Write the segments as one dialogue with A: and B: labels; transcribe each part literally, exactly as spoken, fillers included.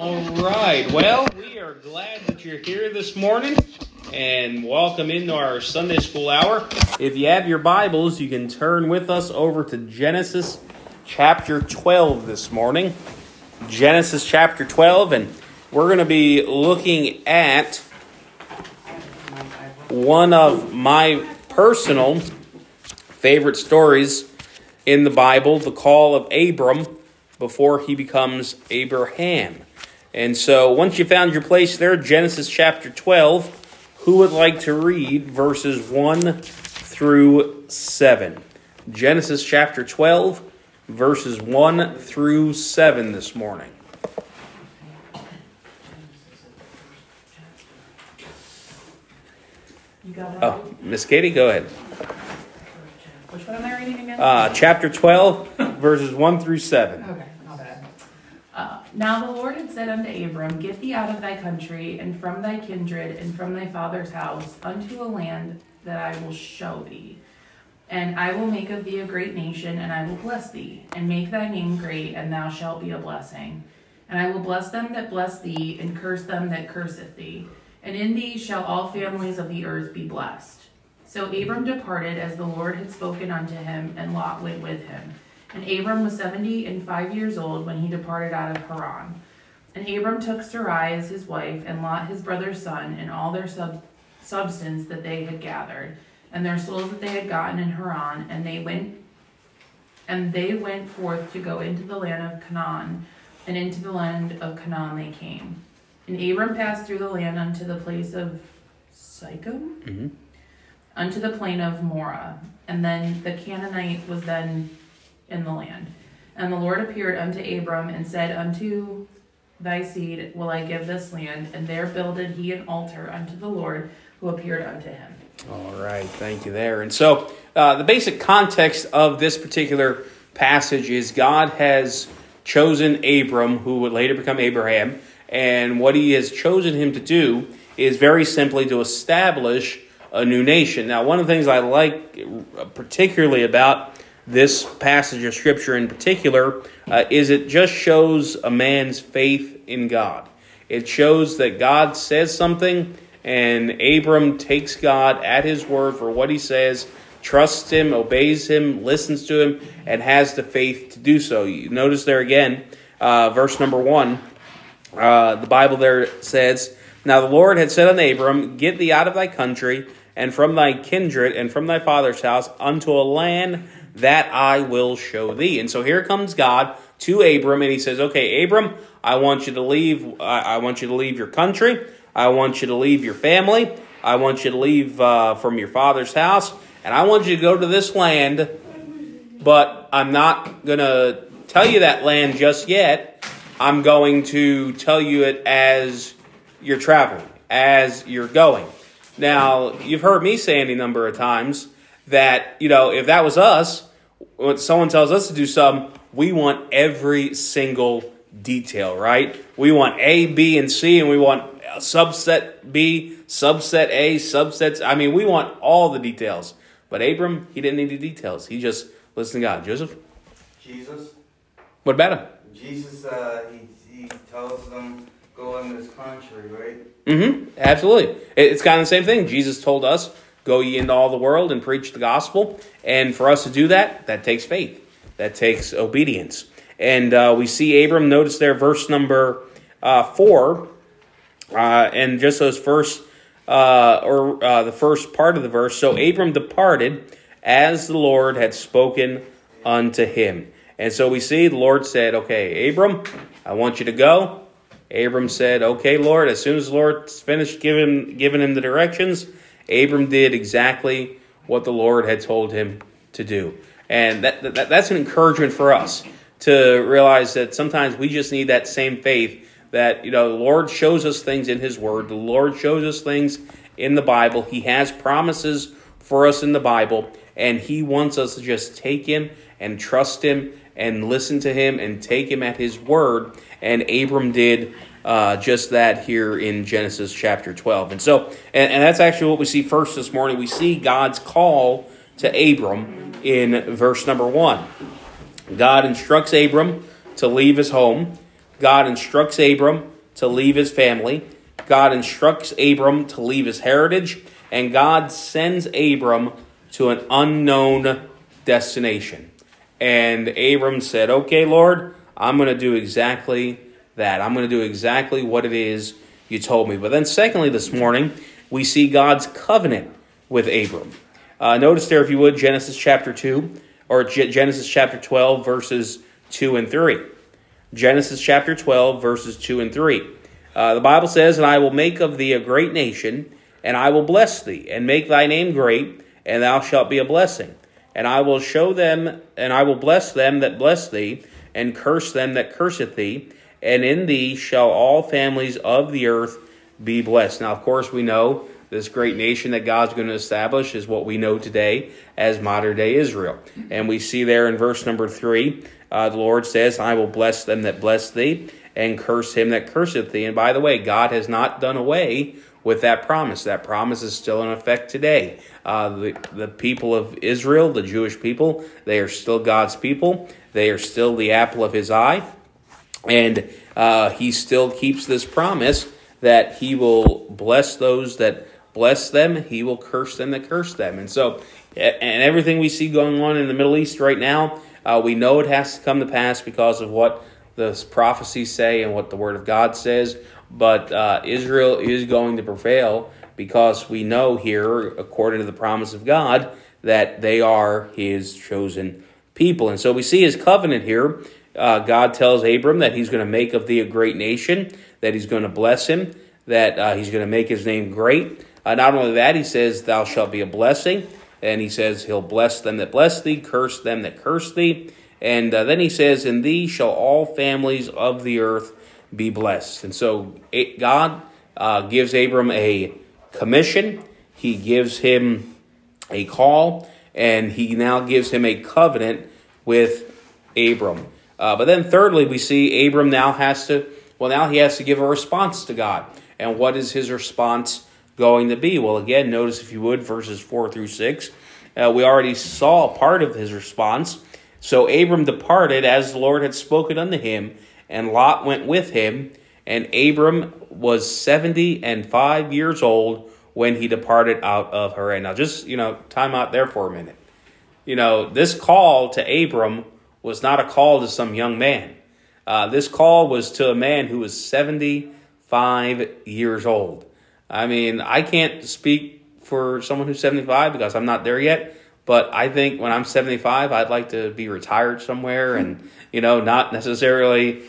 A: All right. Well, we are glad that you're here this morning, and welcome into our Sunday School Hour. If you have your Bibles, you can turn with us over to Genesis chapter twelve this morning. Genesis chapter twelve, and we're going to be looking at one of my personal favorite stories in the Bible, the call of Abram before he becomes Abraham. And so once you found your place there, Genesis chapter twelve, who would like to read verses one through seven? Genesis chapter twelve, verses one through seven this morning.
B: You got it?
A: Oh, Miss Katie, go ahead.
B: Which one am I reading again?
A: Uh, chapter twelve, verses one through seven.
B: Okay, not bad. Uh, now the Lord had said unto Abram, Get thee out of thy country, and from thy kindred, and from thy father's house, unto a land that I will show thee. And I will make of thee a great nation, and I will bless thee, and make thy name great, and thou shalt be a blessing. And I will bless them that bless thee, and curse them that curseth thee. And in thee shall all families of the earth be blessed. So Abram departed as the Lord had spoken unto him, and Lot went with him. And Abram was seventy and five years old when he departed out of Haran. And Abram took Sarai as his wife, and Lot his brother's son, and all their sub- substance that they had gathered, and their souls that they had gotten in Haran, and they went and they went forth to go into the land of Canaan, and into the land of Canaan they came. And Abram passed through the land unto the place of Sychem,
A: Mm-hmm.
B: unto the plain of Morah. And then the Canaanite was then in the land. And the Lord appeared unto Abram and said, Unto thy seed will I give this land. And there builded he an altar unto the Lord who appeared unto him.
A: All right, thank you there. And so uh, the basic context of this particular passage is God has chosen Abram, who would later become Abraham, and what he has chosen him to do is very simply to establish a new nation. Now, one of the things I like particularly about this passage of Scripture in particular uh, is it just shows a man's faith in God. It shows that God says something, and Abram takes God at his word for what he says, trusts him, obeys him, listens to him, and has the faith to do so. You notice there again, uh, verse number one, uh, the Bible there says, Now the Lord had said unto Abram, Get thee out of thy country, and from thy kindred, and from thy father's house, unto a land that I will show thee. And so here comes God to Abram, and he says, Okay, Abram, I want you to leave. I, I want you to leave your country. I want you to leave your family. I want you to leave uh, from your father's house, and I want you to go to this land. But I'm not going to tell you that land just yet. I'm going to tell you it as you're traveling, as you're going. Now, you've heard me say any number of times that, you know, if that was us, when someone tells us to do something, we want every single detail, right? We want A, B, and C, and we want subset B, subset A, subsets. I mean, we want all the details. But Abram, he didn't need the details. He just listened to God. Joseph?
C: Jesus.
A: What about him?
C: Jesus, uh, he, he tells them, go in this country, right?
A: Mm-hmm. Absolutely. It's kind of the same thing. Jesus told us, go ye into all the world and preach the gospel. And for us to do that, that takes faith. That takes obedience. And uh, we see Abram, notice there, verse number uh, four, uh, and just those first, uh, or uh, the first part of the verse. So Abram departed as the Lord had spoken unto him. And so we see the Lord said, okay, Abram, I want you to go. Abram said, okay, Lord. As soon as the Lord finished giving, giving him the directions, Abram did exactly what the Lord had told him to do. And that, that that's an encouragement for us to realize that sometimes we just need that same faith that, you know, the Lord shows us things in his word. The Lord shows us things in the Bible. He has promises for us in the Bible, and he wants us to just take him and trust him and listen to him and take him at his word. And Abram did uh, just that here in Genesis chapter twelve. And so, and, and that's actually what we see first this morning. We see God's call to Abram in verse number one. God instructs Abram to leave his home. God instructs Abram to leave his family. God instructs Abram to leave his heritage. And God sends Abram to an unknown destination. And Abram said, okay, Lord, I'm going to do exactly that. I'm going to do exactly what it is you told me. But then secondly, this morning, we see God's covenant with Abram. Uh, notice there, if you would, Genesis chapter two, or G- Genesis chapter twelve, verses two and three. Genesis chapter twelve, verses two and three. Uh, the Bible says, and I will make of thee a great nation, and I will bless thee, and make thy name great, and thou shalt be a blessing. And I will show them, and I will bless them that bless thee, and curse them that curseth thee, and in thee shall all families of the earth be blessed. Now, of course, we know this great nation that God's going to establish is what we know today as modern-day Israel. And we see there in verse number three, uh, the Lord says, I will bless them that bless thee, and curse him that curseth thee. And by the way, God has not done away with that promise. That promise is still in effect today. Uh, the, the people of Israel, the Jewish people, they are still God's people. They are still the apple of his eye. And uh, he still keeps this promise that he will bless those that bless them. He will curse them that curse them. And so, and everything we see going on in the Middle East right now, uh, we know it has to come to pass because of what the prophecies say and what the Word of God says. But uh, Israel is going to prevail because we know here, according to the promise of God, that they are his chosen people. And so we see his covenant here. Uh, God tells Abram that he's going to make of thee a great nation, that he's going to bless him, that uh, he's going to make his name great. Uh, not only that, he says, thou shalt be a blessing. And he says he'll bless them that bless thee, curse them that curse thee. And uh, then he says, in thee shall all families of the earth be blessed. And so it, God uh, gives Abram a commission. He gives him a call. And he now gives him a covenant with Abram. Uh, but then thirdly, we see Abram now has to, well, now he has to give a response to God. And what is his response going to be? Well, again, notice if you would, verses four through six. Uh, we already saw part of his response. So Abram departed as the Lord had spoken unto him, and Lot went with him. And Abram was seventy and five years old when he departed out of Haran. Now, just, you know, time out there for a minute. You know, this call to Abram was not a call to some young man. Uh, this call was to a man who was seventy-five years old. I mean, I can't speak for someone who's seventy-five because I'm not there yet. But I think when I'm seventy-five, I'd like to be retired somewhere and, you know, not necessarily,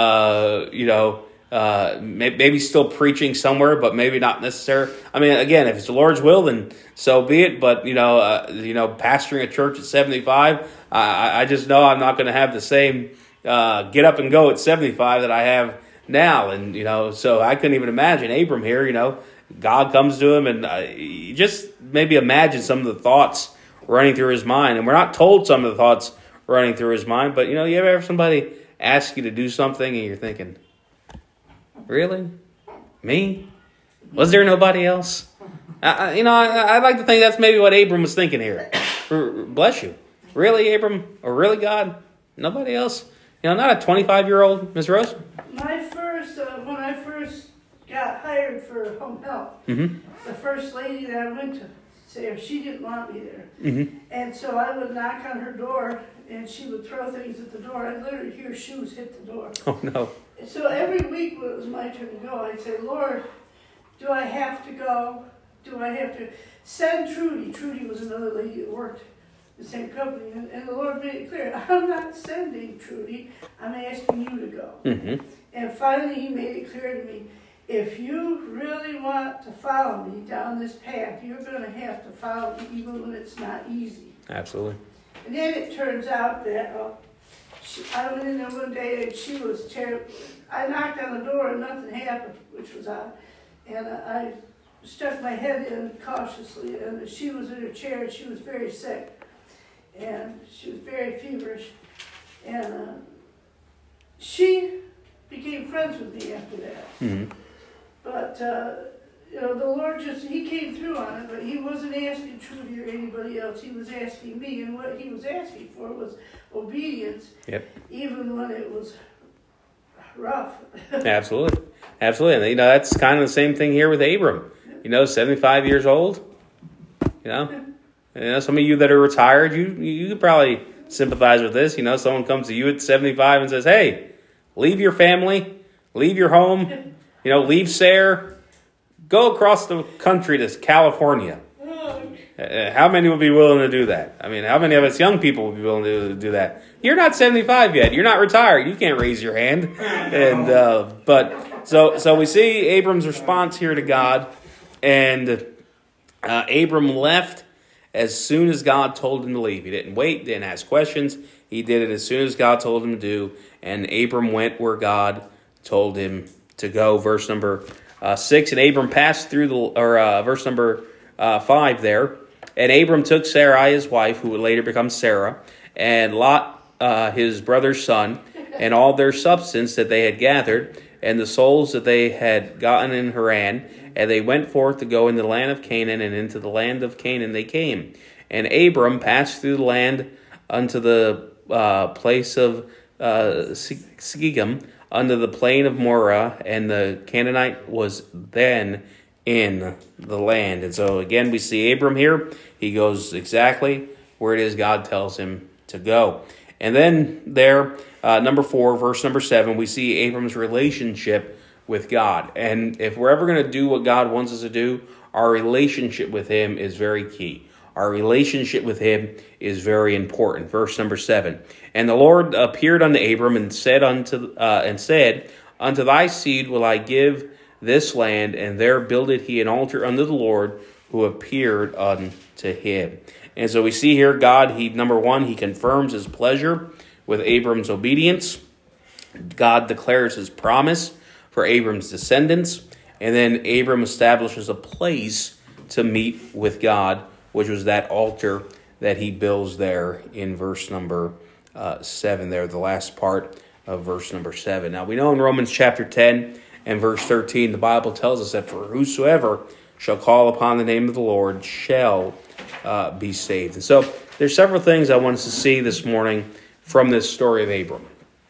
A: uh, you know, uh, maybe still preaching somewhere, but maybe not necessarily. I mean, again, if it's the Lord's will, then so be it. But, you know, uh, you know, pastoring a church at seventy-five, I, I just know I'm not going to have the same uh, get up and go at seventy-five that I have now. And, you know, so I couldn't even imagine Abram here, you know, God comes to him and uh, you just maybe imagine some of the thoughts running through his mind. And we're not told some of the thoughts running through his mind, but, you know, you ever have somebody ask you to do something and you're thinking, really? Me? Was there nobody else? I, you know, I, I'd like to think that's maybe what Abram was thinking here. Bless you. Really, Abram? Or really, God? Nobody else? You know, not a twenty-five-year-old, Miz Rose?
D: My first, uh, when I first got hired for home health,
A: Mm-hmm.
D: the first lady that I went to say she didn't want me there.
A: Mm-hmm.
D: And so I would knock on her door, and she would throw things at the door. I'd literally hear shoes hit the door.
A: Oh, no.
D: And so every week when it was my turn to go, I'd say, Lord, do I have to go? Do I have to send Trudy? Trudy was another lady that worked the same company. And, and the Lord made it clear, I'm not sending Trudy. I'm asking you to go.
A: Mm-hmm.
D: And finally he made it clear to me, if you really want to follow me down this path, you're going to have to follow me even when it's not easy.
A: Absolutely.
D: And then it turns out that uh, she, I went in there one day and she was terrible. I knocked on the door and nothing happened, which was odd. And uh, I stuck my head in cautiously, and she was in her chair and she was very sick. And she was very feverish. And uh, she became friends with me after that.
A: Mm-hmm.
D: But, uh, you know, the Lord just, he came through on it, but he wasn't asking Trudy or anybody else. He was asking me, and what he was asking for was obedience.
A: Yep.
D: Even when it was rough.
A: Absolutely. Absolutely. And, you know, that's kind of the same thing here with Abram. You know, seventy-five years old. You know, you know, some of you that are retired, you you could probably sympathize with this. You know, someone comes to you at seventy-five and says, hey, leave your family, leave your home, you know, leave Sayre, go across the country to California. Uh, how many would be willing to do that? I mean, how many of us young people would be willing to do that? You're not seventy-five yet. You're not retired. You can't raise your hand. And uh, but so so we see Abram's response here to God, and uh, Abram left as soon as God told him to leave. He didn't wait, didn't ask questions. He did it as soon as God told him to do, and Abram went where God told him to go. Verse number uh, six, and Abram passed through the or uh, verse number uh, five there. And Abram took Sarai his wife, who would later become Sarah, and Lot uh, his brother's son, and all their substance that they had gathered, and the souls that they had gotten in Haran, and they went forth to go in the land of Canaan, and into the land of Canaan they came. And Abram passed through the land unto the uh, place of uh, Shechem, unto the plain of Moreh, and the Canaanite was then in the land. And so again, we see Abram here. He goes exactly where it is God tells him to go. And then there, uh, number four, verse number seven, we see Abram's relationship with God. And if we're ever going to do what God wants us to do, our relationship with him is very key. Our relationship with him is very important. Verse number seven. And the Lord appeared unto Abram and said unto uh, and said, Unto thy seed will I give this land, and there builded he an altar unto the Lord who appeared unto him. And so we see here God, he number one, he confirms his pleasure with Abram's obedience. God declares his promise for Abram's descendants. And then Abram establishes a place to meet with God, which was that altar that he builds there in verse number uh, seven there, the last part of verse number seven. Now we know in Romans chapter ten and verse thirteen, the Bible tells us that for whosoever shall call upon the name of the Lord shall uh, be saved. And so there's several things I want us to see this morning from this story of Abram.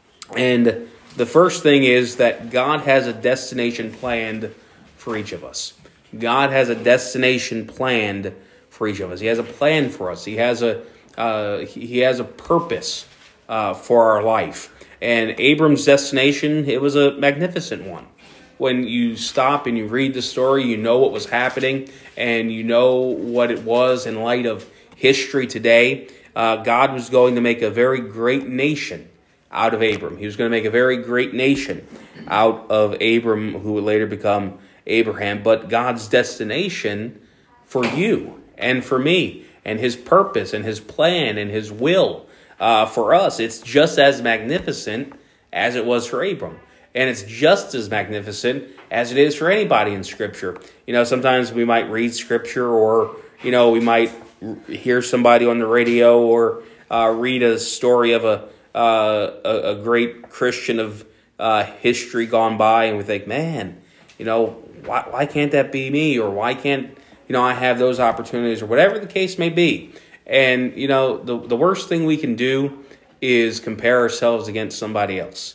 A: And the first thing is that God has a destination planned for each of us. God has a destination planned for each of us. He has a plan for us. He has a uh, he has a purpose uh, for our life. And Abram's destination, it was a magnificent one. When you stop and you read the story, you know what was happening, and you know what it was in light of history today. Uh, God was going to make a very great nation out of Abram. He was going to make a very great nation out of Abram, who would later become Abraham. But God's destination for you and for me, and his purpose and his plan and his will uh, for us, it's just as magnificent as it was for Abram. And it's just as magnificent as it is for anybody in Scripture. You know, sometimes we might read Scripture, or, you know, we might hear somebody on the radio, or uh, read a story of a uh, a, a great Christian of uh, history gone by, and we think, man, you know, why, why can't that be me? Or why can't, you know, I have those opportunities, or whatever the case may be. And, you know, the, the worst thing we can do is compare ourselves against somebody else.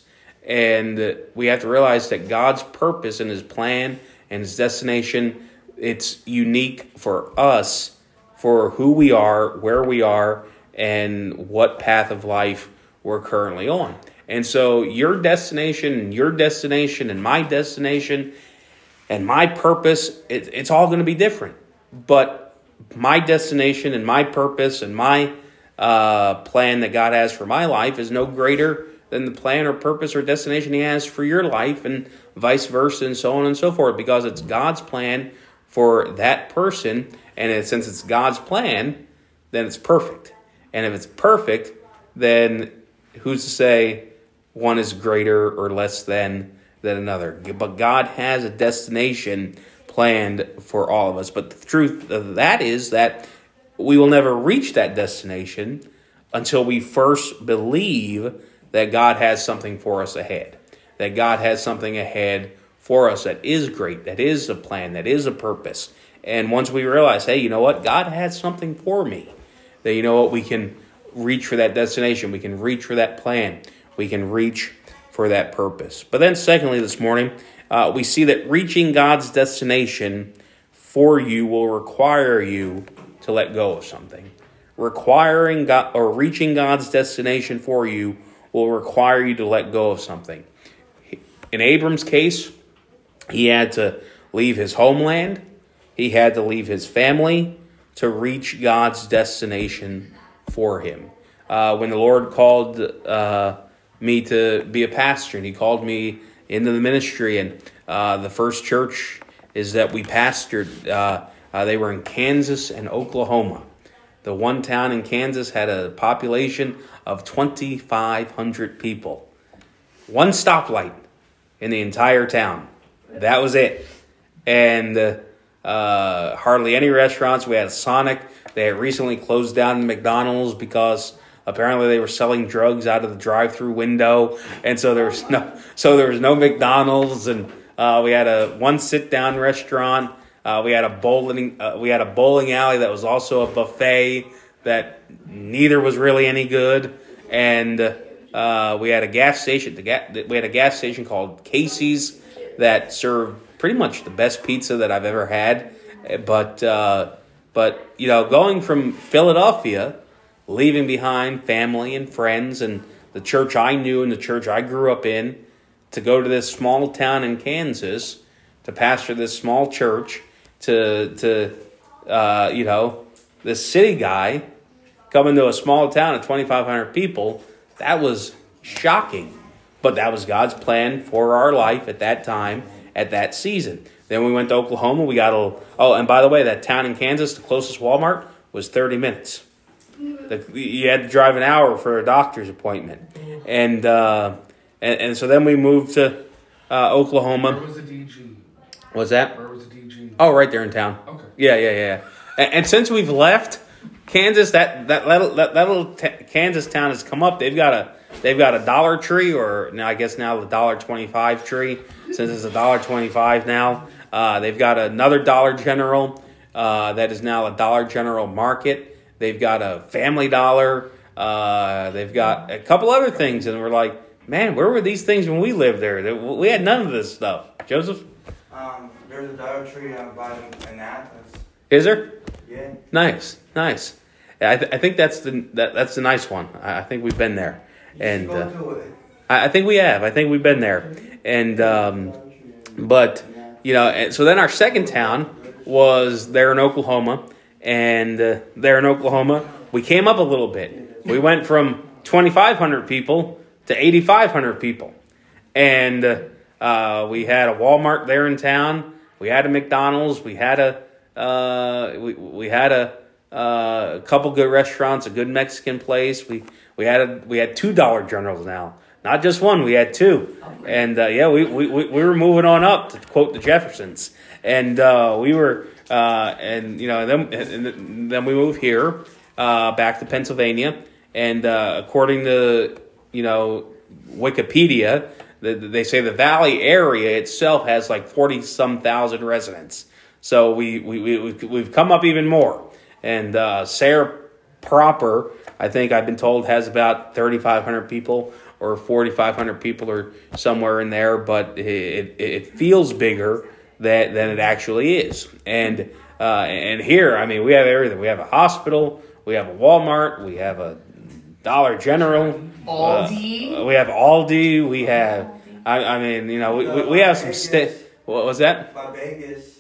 A: And we have to realize that God's purpose and his plan and his destination, it's unique for us, for who we are, where we are, and what path of life we're currently on. And so your destination and your destination and my destination and my purpose, it, it's all going to be different. But my destination and my purpose and my uh, plan that God has for my life is no greater than the plan or purpose or destination he has for your life, and vice versa, and so on and so forth, because it's God's plan for that person. And it, since it's God's plan, then it's perfect. And if it's perfect, then who's to say one is greater or less than than another? But God has a destination planned for all of us. But the truth of that is that we will never reach that destination until we first believe that God has something for us ahead. That God has something ahead for us that is great, that is a plan, that is a purpose. And once we realize, hey, you know what? God has something for me. That, you know what? We can reach for that destination. We can reach for that plan. We can reach for that purpose. But then secondly this morning, uh, we see that reaching God's destination for you will require you to let go of something. Requiring God, or reaching God's destination for you will require you to let go of something. In Abram's case, he had to leave his homeland. He had to leave his family to reach God's destination for him. Uh, when the Lord called uh, me to be a pastor, and he called me into the ministry, and uh, the first church is that we pastored, uh, uh, they were in Kansas and Oklahoma. The one town in Kansas had a population of twenty-five hundred people. One stoplight in the entire town. That was it. And uh, uh, hardly any restaurants. We had a Sonic. They had recently closed down McDonald's because apparently they were selling drugs out of the drive-through window, and so there was no so there was no McDonald's. And uh, we had a one sit-down restaurant. Uh, we had a bowling uh, we had a bowling alley that was also a buffet that neither was really any good. And uh, we had a gas station. The ga- we had a gas station called Casey's that served pretty much the best pizza that I've ever had. But uh, but you know, going from Philadelphia, leaving behind family and friends and the church I knew and the church I grew up in, to go to this small town in Kansas to pastor this small church, to to uh, you know, this city guy coming to a small town of twenty-five hundred people, that was shocking. But that was God's plan for our life at that time, at that season. Then we went to Oklahoma. We got a oh, and by the way, that town in Kansas, the closest Walmart was thirty minutes. The, you had to drive an hour for a doctor's appointment, and uh, and, and so then we moved to uh, Oklahoma.
E: Where was the D G?
A: What's that?
E: Where was the D G?
A: Oh, right there in town.
E: Okay.
A: Yeah, yeah, yeah. And, and since we've left Kansas, that that little that, that little t- Kansas town has come up. They've got a they've got a Dollar Tree, or now I guess now the Dollar Twenty Five Tree, since it's a Dollar Twenty Five now. Uh, they've got another Dollar General uh, that is now a Dollar General Market. They've got a Family Dollar. Uh, they've got a couple other things, and we're like, man, where were these things when we lived there? We had none of this stuff. Joseph?
C: Um, there's a Dollar Tree out by in Athens.
A: Is there?
C: Yeah.
A: Nice, nice. Yeah, I, th- I think that's the that, that's the nice one. I, I think we've been there, and
C: Go
A: uh,
C: to it.
A: I, I think we have. I think we've been there, and um, but you know, and so then our second town was there in Oklahoma. And uh, there in Oklahoma, we came up a little bit. We went from twenty-five hundred people to eighty-five hundred people. And uh, uh, we had a Walmart there in town. We had a McDonald's. We had a uh, we we had a, uh, a couple good restaurants, a good Mexican place. We we had a, we had two Dollar Generals now, not just one. We had two. And uh, yeah, we, we we were moving on up, to quote the Jeffersons. And uh, we were. Uh, and you know, then and then we move here uh, back to Pennsylvania, and uh, according to you know Wikipedia, the, they say the Valley area itself has like forty some thousand residents. So we we we we've come up even more. And uh, Sayre proper, I think I've been told, has about thirty five hundred people or forty five hundred people or somewhere in there, but it it, it feels bigger That, than it actually is. And uh, and here, I mean, we have everything. We have a hospital, we have a Walmart, we have a Dollar General,
B: Aldi.
A: Uh, we have Aldi, we have, I, I mean, you know, we, we, we have some, sta- what was that?
C: By Vegas,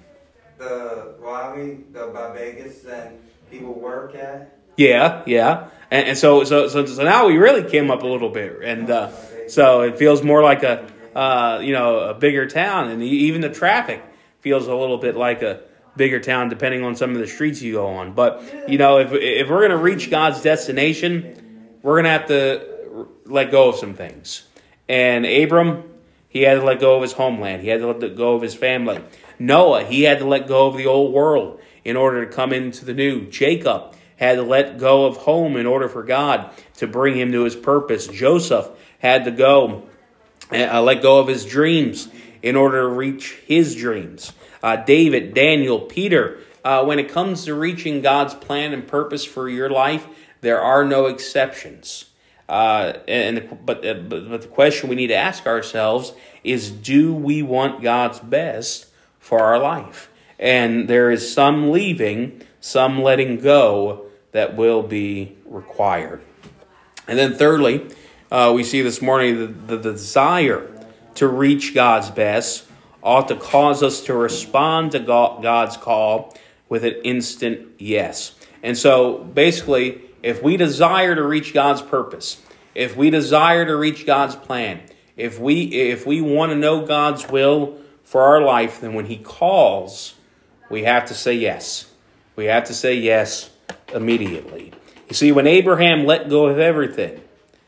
C: the, well, I mean, the by Vegas that people work at.
A: Yeah, yeah. And, and so, so, so, so now we really came up a little bit. And uh, so it feels more like a, Uh, you know, a bigger town, and even the traffic feels a little bit like a bigger town, depending on some of the streets you go on. But you know, if if we're going to reach God's destination, we're going to have to let go of some things. And Abram, he had to let go of his homeland. He had to let go of his family. Noah, he had to let go of the old world in order to come into the new. Jacob had to let go of home in order for God to bring him to his purpose. Joseph had to go. Uh, let go of his dreams in order to reach his dreams. Uh, David, Daniel, Peter, uh, when it comes to reaching God's plan and purpose for your life, there are no exceptions. Uh, and the, but, uh, but but the question we need to ask ourselves is, do we want God's best for our life? And there is some leaving, some letting go that will be required. And then thirdly, uh, we see this morning the, the desire to reach God's best ought to cause us to respond to God's call with an instant yes. And so basically, if we desire to reach God's purpose, if we desire to reach God's plan, if we if we want to know God's will for our life, then when He calls, we have to say yes. We have to say yes immediately. You see, when Abraham let go of everything,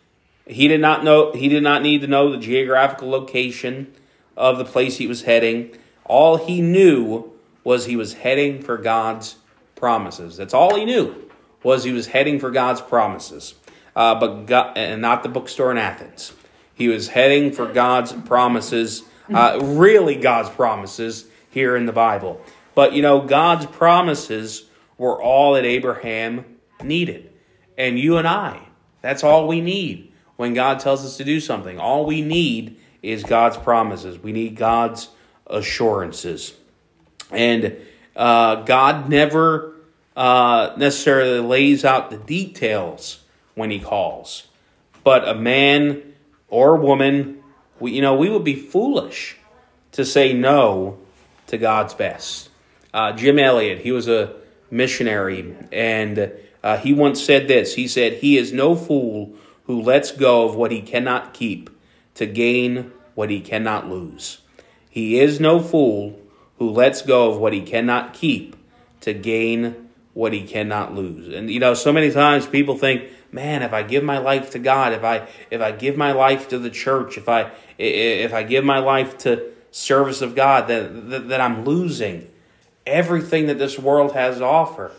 A: he did not know he did not need to know the geographical location of the place he was heading. All he knew was he was heading for God's promises. That's all he knew, was he was heading for God's promises. Uh, but God, and not the bookstore in Athens. He was heading for God's promises, uh, really God's promises here in the Bible. But, you know, God's promises were all that Abraham needed. And you and I, that's all we need when God tells us to do something. All we need is God's promises. We need God's assurances. And uh, God never uh, necessarily lays out the details when He calls. But a man or a woman, we, you know, we would be foolish to say no to God's best. Uh, Jim Elliot, he was a missionary, and uh, he once said this. He said, "He is no fool who lets go of what he cannot keep to gain what he cannot lose." He is no fool who lets go of what he cannot keep to gain what he cannot lose. And, you know, so many times people think, man, if I give my life to God, if I if I give my life to the church, if I if I give my life to service of God, that, that, that I'm losing everything that this world has to offer.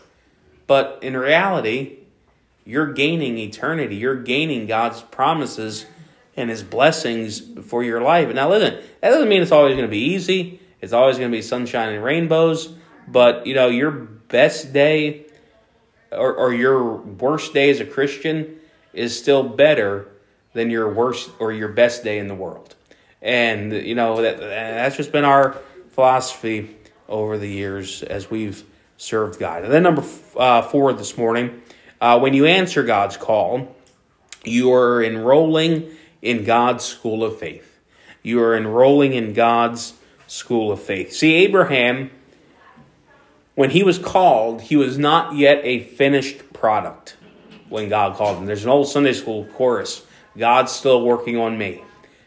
A: But in reality, you're gaining eternity. You're gaining God's promises and His blessings for your life. Now listen, that doesn't mean it's always going to be easy. It's always going to be sunshine and rainbows. But, you know, your best day or, or your worst day as a Christian is still better than your worst or your best day in the world. And, you know, that that's just been our philosophy over the years as we've served God. And then number uh, four this morning, uh, when you answer God's call, you are enrolling in God's school of faith. You are enrolling in God's school of faith. See, Abraham, when he was called, he was not yet a finished product when God called him. There's an old Sunday school chorus, God's still working on me.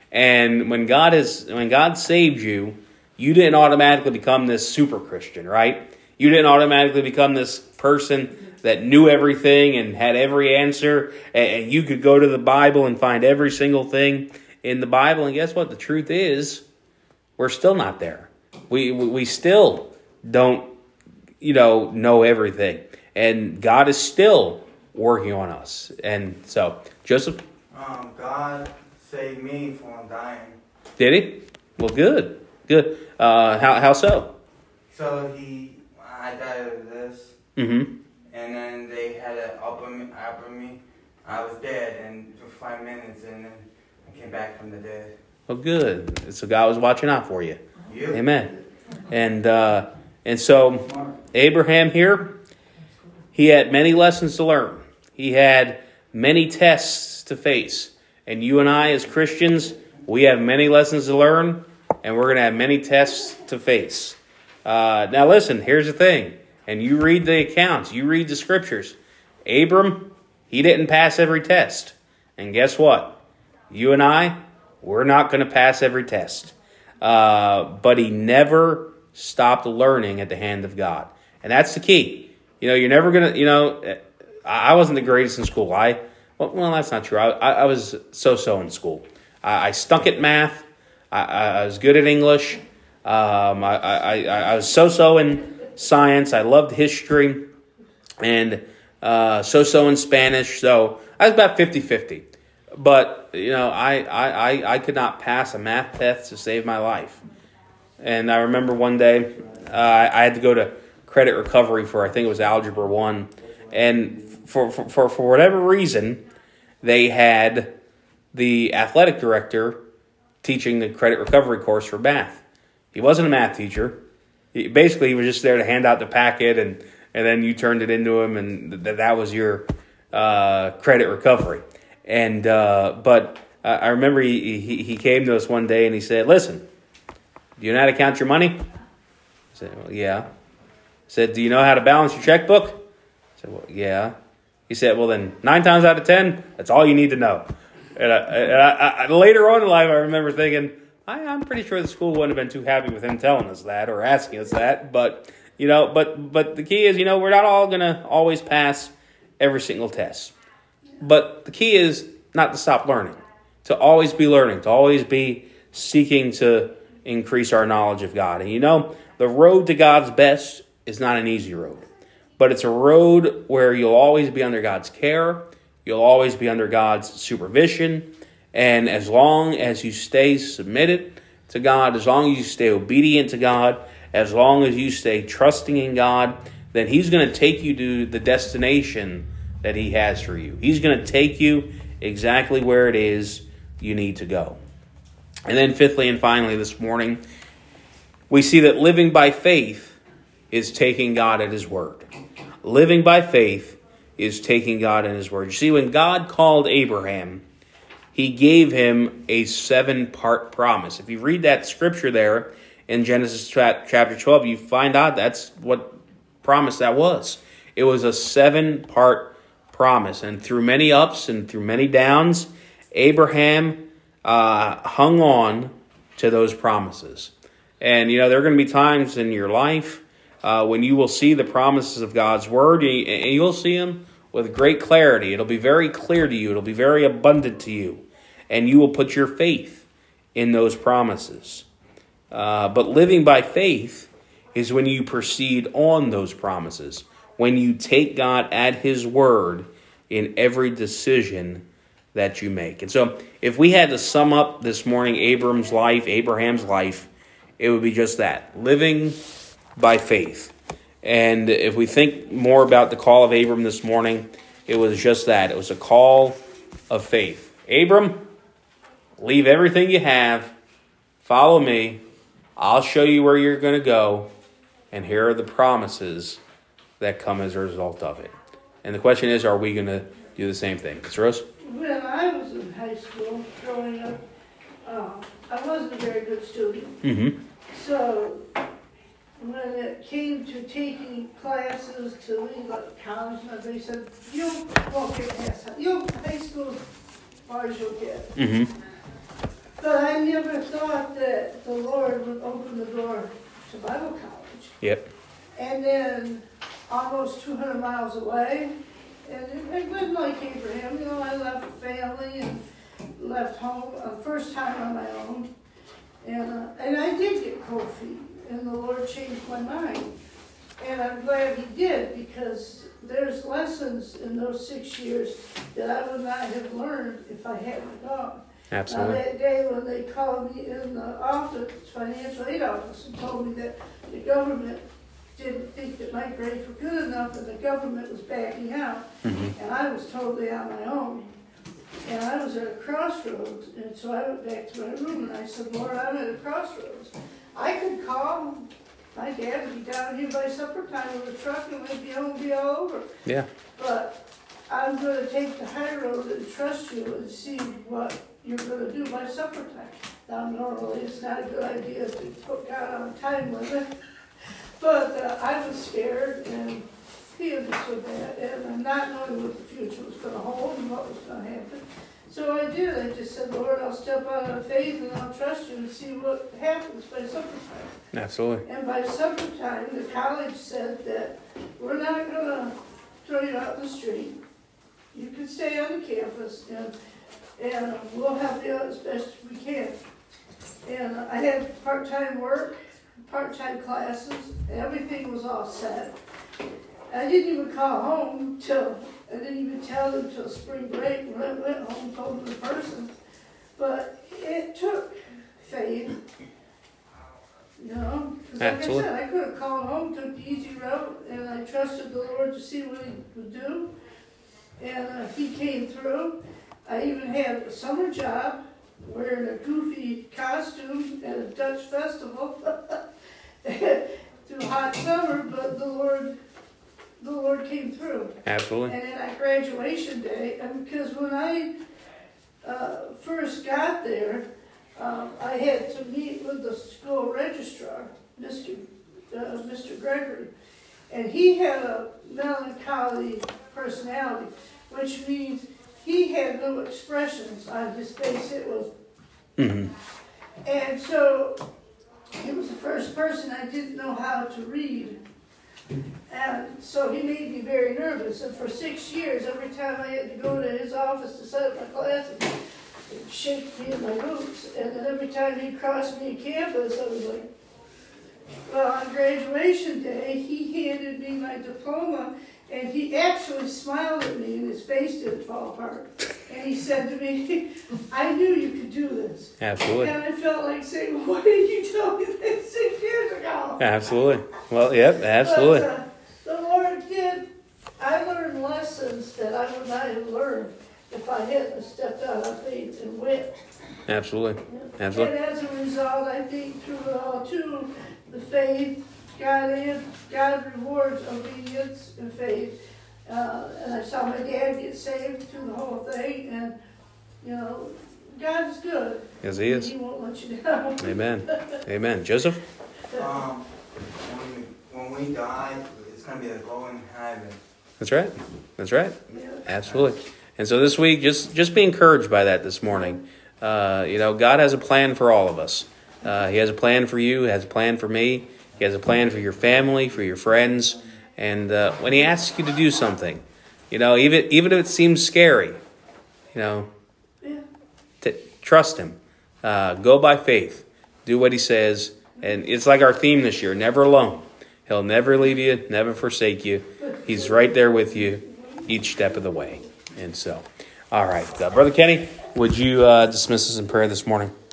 A: And when God is, when God saved you, you didn't automatically become this super Christian, right? You didn't automatically become this person that knew everything and had every answer, and you could go to the Bible and find every single thing in the Bible. And guess what? The truth is, we're still not there. We we still don't, you know, know everything, and God is still working on us. And so, Joseph,
C: Um, God saved me from dying.
A: Did He? Well, good, good. Uh, how how so?
C: So he, I died of this,
A: Mm-hmm.
C: and then they had to open me, open me. I was dead, and for five minutes, and then I came back from the dead.
A: Oh, good. So God was watching out for you.
C: You?
A: Amen. And uh, and so Abraham here, he had many lessons to learn. He had many tests to face. And you and I as Christians, we have many lessons to learn, and we're going to have many tests to face. Uh, now listen, here's the thing. And you read the accounts, you read the scriptures. Abram, he didn't pass every test. And guess what? You and I, we're not going to pass every test. Uh, but he never stopped learning at the hand of God. And that's the key. You know, you're never going to, you know, I wasn't the greatest in school. I, well, well that's not true. I, I was so-so in school. I, I stunk at math. I, I was good at English. Um, I, I, I was so-so in science. I loved history. And uh, so-so in Spanish. So I was about fifty-fifty. But, you know, I, I, I could not pass a math test to save my life. And I remember one day uh, I had to go to credit recovery for, I think it was Algebra one. And for, for, for whatever reason, they had the athletic director teaching the credit recovery course for math. He wasn't a math teacher. He, basically, he was just there to hand out the packet, and, and then you turned it into him, and th- that was your uh, credit recovery. And uh, But uh, I remember he, he, he came to us one day, and he said, listen, do you know how to count your money? I said, well, yeah. He said, do you know how to balance your checkbook? I said, well, yeah. He said, well, then nine times out of ten, that's all you need to know. And, I, and I, I, later on in life, I remember thinking, I, I'm pretty sure the school wouldn't have been too happy with him telling us that or asking us that. But, you know, but but the key is, you know, we're not all going to always pass every single test. But the key is not to stop learning, to always be learning, to always be seeking to increase our knowledge of God. And, you know, the road to God's best is not an easy road, but it's a road where you'll always be under God's care. You'll always be under God's supervision. And as long as you stay submitted to God, as long as you stay obedient to God, as long as you stay trusting in God, then He's going to take you to the destination that He has for you. He's going to take you exactly where it is you need to go. And then fifthly and finally this morning, we see that living by faith is taking God at His word. Living by faith is taking God at His word. You see, when God called Abraham, He gave him a seven-part promise. If you read that scripture there in Genesis chapter twelve, you find out that's what promise that was. It was a seven-part promise. And through many ups and through many downs, Abraham uh, hung on to those promises. And, you know, there are going to be times in your life uh, when you will see the promises of God's word, and you'll see them with great clarity. It'll be very clear to you. It'll be very abundant to you. And you will put your faith in those promises. Uh, but living by faith is when you proceed on those promises. When you take God at His word in every decision that you make. And so if we had to sum up this morning Abram's life, Abraham's life, it would be just that. Living by faith. And if we think more about the call of Abram this morning, it was just that. It was a call of faith. Abram, leave everything you have. Follow me. I'll show you where you're going to go. And here are the promises that come as a result of it. And the question is, are we going to do the same thing? Miz Rose?
D: When I was in high school growing up, uh, I wasn't a very good student.
A: Mm-hmm.
D: So when it came to taking classes to leave like college, they said, you won't get past high, you'll high school as far as you'll get.
A: Mm-hmm.
D: But I never thought that the Lord would open the door to Bible college.
A: Yep.
D: And then almost two hundred miles away, and it, it wasn't like Abraham, you know, I left family and left home, uh, first time on my own. And uh, and I did get cold feet, and the Lord changed my mind. And I'm glad He did, because there's lessons in those six years that I would not have learned if I hadn't gone.
A: Absolutely.
D: Now, that day when they called me in the office, financial aid office, and told me that the government didn't think that my grades were good enough, and the government was backing out,
A: Mm-hmm.
D: and I was totally on my own. And I was at a crossroads, and so I went back to my room, and I said, Lord, I'm at a crossroads. I could call my dad would be down here by supper time with a truck, and we'd be home and be all over.
A: Yeah.
D: But I'm going to take the high road and trust you and see what you're going to do by supper time. Now, normally it's not a good idea to put God on a time limit, but uh, I was scared, and He understood that, and I'm not knowing what the future was going to hold and what was going to happen. So I did. I just said, Lord, I'll step out of faith and I'll trust you and see what happens by supper time.
A: Absolutely.
D: And by supper time, the college said that we're not going to throw you out in the street. You can stay on the campus, and and we'll help you out as best we can. And I had part-time work, part-time classes, everything was all set. I didn't even call home till, I didn't even tell them till spring break when I went home, told them in person. But it took faith, you know, because like
A: Absolutely.
D: I said, I could have called home, took the easy route, and I trusted the Lord to see what He would do. And uh, He came through. I even had a summer job wearing a goofy costume at a Dutch festival through hot summer, but the Lord, the Lord came through.
A: Absolutely.
D: And then at graduation day, and because when I uh, first got there, um, I had to meet with the school registrar, Mister Uh, Mister Gregory, and he had a melancholy personality, which means he had no expressions on his face. It was,
A: Mm-hmm.
D: and so he was the first person I didn't know how to read. And so he made me very nervous. And for six years, every time I had to go to his office to set up my classes, he'd shake me in my boots. And then every time he'd cross me in campus, I was like, well, on graduation day, he handed me my diploma, and he actually smiled at me, and his face didn't fall apart. And he said to me, I knew you could do this.
A: Absolutely.
D: And I felt like saying, why did you tell me this six years ago?
A: Absolutely. Well, yep, absolutely.
D: But, uh, the Lord did. I learned lessons that I would not have learned if I hadn't stepped out on faith and went.
A: Absolutely. Absolutely.
D: And as a result, I think through it all, too, the faith, God, and God rewards obedience and faith. Uh, and I saw my dad get saved through the whole thing, and, you know, God is good.
A: Yes, he is.
D: He won't let you down.
A: Amen. Amen. Joseph?
C: Um, when we, when we die, it's going to be a glowing heaven.
A: That's right. That's right.
D: Yeah.
A: Absolutely. And so this week, just, just be encouraged by that this morning. Uh, you know, God has a plan for all of us. Uh, he has a plan for you. He has a plan for me. He has a plan for your family, for your friends. And uh, when he asks you to do something, you know, even even if it seems scary, you know,
D: Yeah.
A: to trust him. Uh, go by faith. Do what he says. And it's like our theme this year, never alone. He'll never leave you, never forsake you. He's right there with you each step of the way. And so, all right. Uh, Brother Kenny, would you uh, dismiss us in prayer this morning?